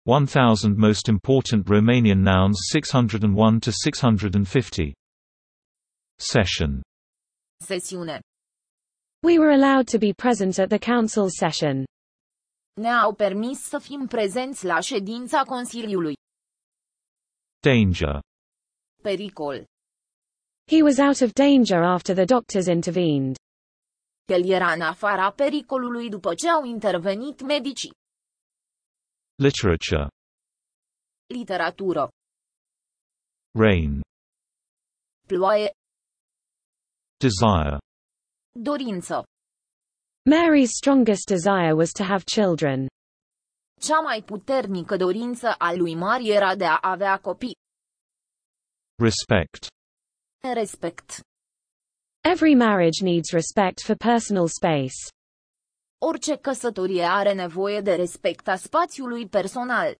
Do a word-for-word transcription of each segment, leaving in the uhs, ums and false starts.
one thousand Most Important Romanian Nouns six hundred one to six hundred fifty. Session. Sesiune. We were allowed to be present at the council's session. Ne-au permis să fim prezenți la ședința Consiliului. Danger. Pericol. He was out of danger after the doctors intervened. El era în afara pericolului după ce au intervenit medicii. Literature. Literatură. Rain. Ploaie. Desire. Dorință. Mary's strongest desire was to have children. Cea mai puternică dorință a lui Mary era de a avea copii. Respect. Respect. Every marriage needs respect for personal space. Orice căsătorie are nevoie de respect a spațiului personal.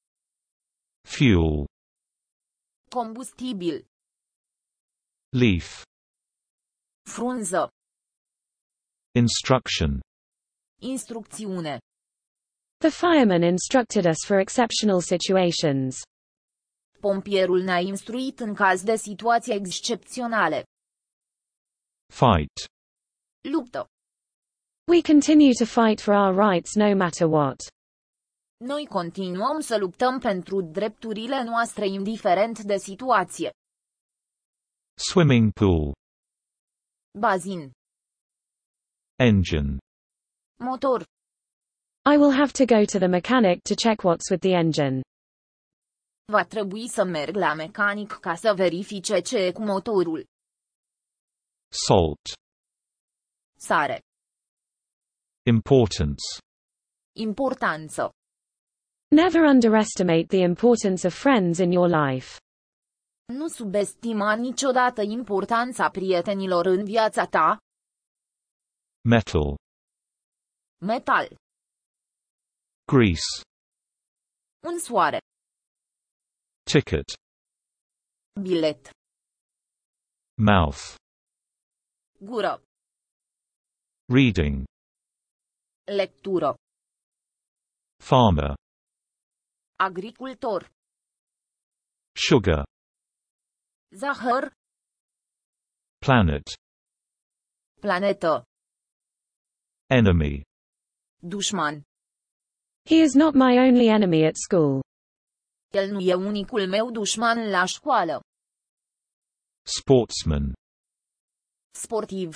Fuel. Combustibil. Leaf. Frunză. Instruction. Instrucțiune. The fireman instructed us for exceptional situations. Pompierul ne-a instruit în caz de situații excepționale. Fight. Luptă. We continue to fight for our rights no matter what. Noi continuăm să luptăm pentru drepturile noastre indiferent de situație. Swimming pool. Bazin. Engine. Motor. I will have to go to the mechanic to check what's with the engine. Va trebui să merg la mecanic ca să verifice ce e cu motorul. Salt. Sare. Importance. Importanță. Never underestimate the importance of friends in your life. Nu subestima niciodată importanța prietenilor în viața ta. Metal. Metal. Grease. Un soare. Ticket. Bilet. Mouth. Gură. Reading. Lectură. Farmer. Agricultor. Sugar. Zahăr. Planet. Planetă. Enemy. Dușman. He is not my only enemy at school. El nu e unicul meu dușman la școală. Sportsman. Sportiv.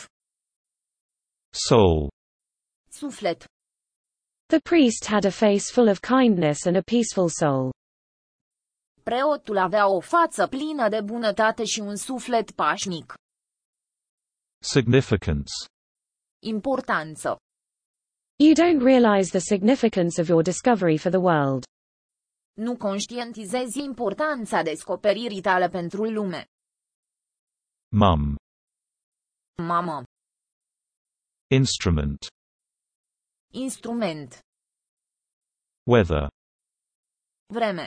Soul. Suflet. The priest had a face full of kindness and a peaceful soul. Preotul avea o față plină de bunătate și un suflet pașnic. Significance. Importanță. You don't realize the significance of your discovery for the world. Nu conștientizezi importanța descoperirii tale pentru lume. Mum. Mamă. Instrument. Instrument. Weather. Vreme.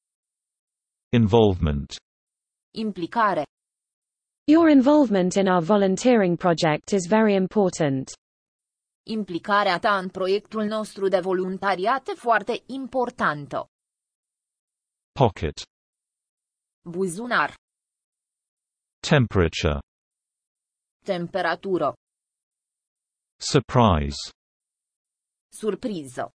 Involvement. Implicare. Your involvement in our volunteering project is very important. Implicarea ta în proiectul nostru de voluntariat e foarte importantă. Pocket. Buzunar. Temperature. Temperatură. Surprise. Surpriză.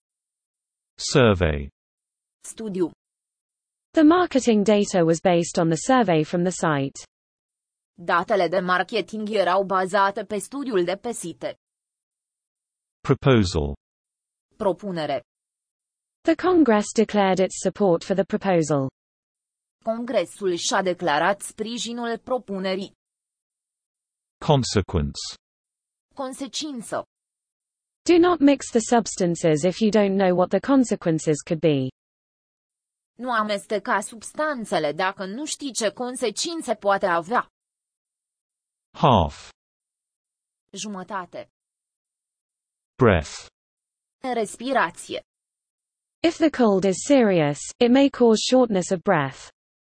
Survey. Studiu. The marketing data was based on the survey from the site. Datele de marketing erau bazate pe studiul de pe site. Proposal. Propunere. The Congress declared its support for the proposal. Congresul și-a declarat sprijinul propunerii. Consequence. Consecință. Do not mix the substances if you don't know what the consequences could be. Nu amesteca substanțele dacă nu știi ce consecințe poate avea. Half. Jumătate. Breath. Respirație. If the cold is serious, it may cause shortness of breath.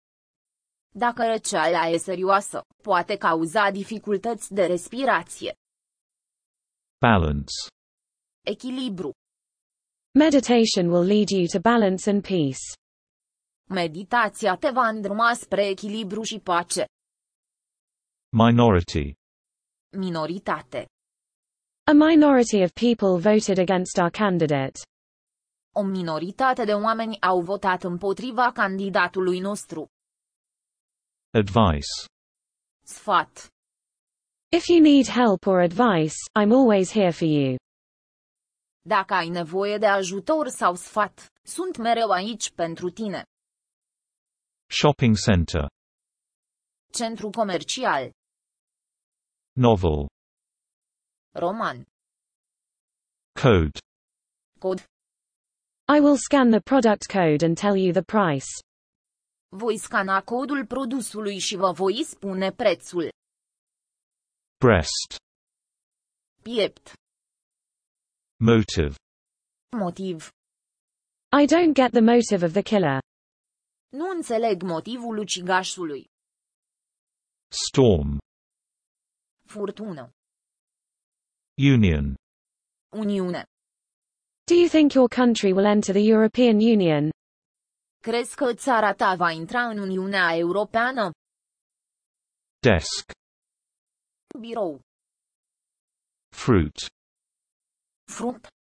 Dacă răceala e serioasă, poate cauza dificultăți de respirație. Balance. Echilibru. Meditation will lead you to balance and peace. Meditația te va îndruma spre echilibru și pace. Minority. Minoritate. A minority of people voted against our candidate. O minoritate de oameni au votat împotriva candidatului nostru. Advice. Sfat. If you need help or advice, I'm always here for you. Dacă ai nevoie de ajutor sau sfat, sunt mereu aici pentru tine. Shopping center. Centru comercial. Novel. Roman. Code. Cod. I will scan the product code and tell you the price. Voi scana codul produsului și vă voi spune prețul. Breast. Piept. Motive. Motiv. I don't get the motive of the killer. Nu înțeleg motivul ucigașului. Storm. Furtună. Union. Uniune. Do you think your country will enter the European Union? Crezi că țara ta va intra în Uniunea Europeană? Desk. Birou. Fruit. Fruct.